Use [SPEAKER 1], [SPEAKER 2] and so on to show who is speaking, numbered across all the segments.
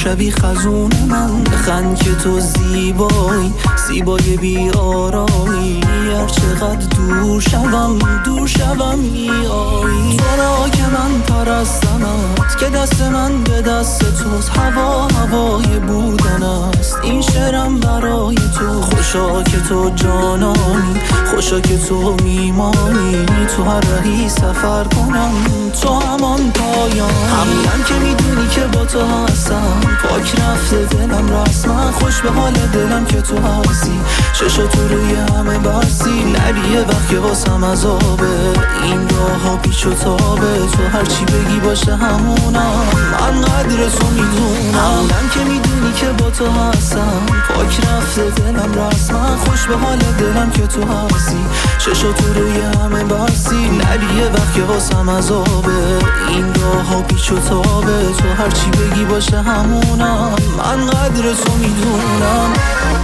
[SPEAKER 1] شبی خزون من، بخند که تو زیبایی، زیبای بیارایی. هر چقدر دور شوم میایی. تو را که من پرستمت، که دست من به دست توست. هوای بودن است این شعرم برای تو. خوشا که تو جانانی، خوشا که تو میمانی. تو هر رهی سفر کنم، تو همان پایان. همونم که میدونی که با تو هستم، پاک رفته دلم رسما. خوش به حال دلم که تو هستی، چشا تو روی همه بستی. نبیه وقت که واسم عذابه، این راه ها پیچ و تابه. تو هرچی بگی باشه همونم، من قدر تو میدونم. همونم که میدونی که با تو هستم، پاک رفته دلم رسما. خوش به حال دلم که تو هستی، چشا تو روی همه بستی. نبیه وقت که واسم عذابه، این راه ها پیچ و تابه. تو هرچی بگی باشه همونم، من قدر تو میدونم.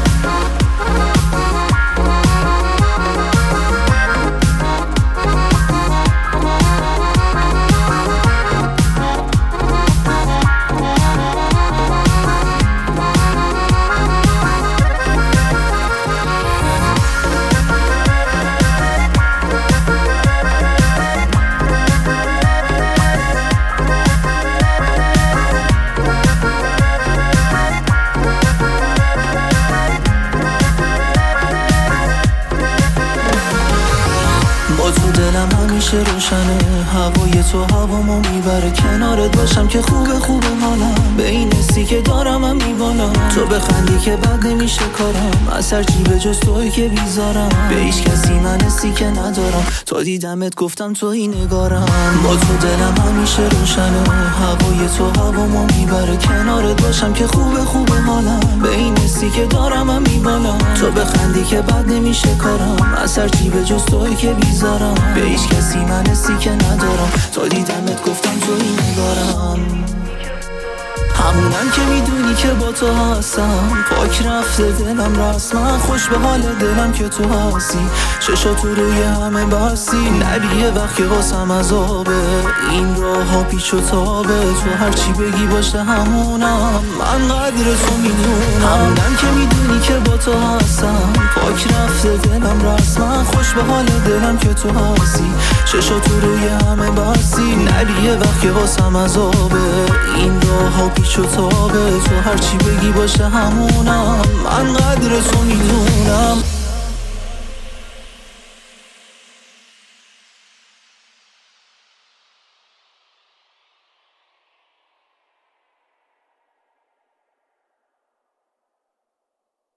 [SPEAKER 1] تو دلم همیشه روشنه، هوای تو هوامو میبره. کنارت باشم که خوبه حالم، به این حسی که دارم هم میبالم. تو بخندی که بد نمیشه کارم، از هر چی به جز توی که بیزارم. به هیچ کسی من حسی که ندارم، تا دیدمت گفتم توی نگارم. با تو دلم همیشه روشنه، هوای تو هوامو میبره. کنارت باشم که خوبه حالم، به این حسی که دارم هم میبالم. تو بخندی که بد نمیشه کارم، از هر چی به جز توی که بیزارم. به هیچ کسی من حسی که ندارم، تا دیدمت گفتم توی نگارم. همونم که میدونی که با تو هستم، پاک رفته دلم رسما. خوش به حال دلم که تو هستی، چشا تو روی همه بستی. نبیه وقت که واسم عذابه، این راه ها پیچ و تابه. تو هرچی بگی باشه همونم، من قدر تو میدونم. همونم که میدونی که با تو هستم، پاک رفته دلم رسما. خوش به حال دلم که تو هستی، چشا تو روی همه بستی. نبیه وقت که واسم عذابه، این راه ها پیچ و تابه. تو هرچی بگی باشه همونم، من قدر تو میدونم.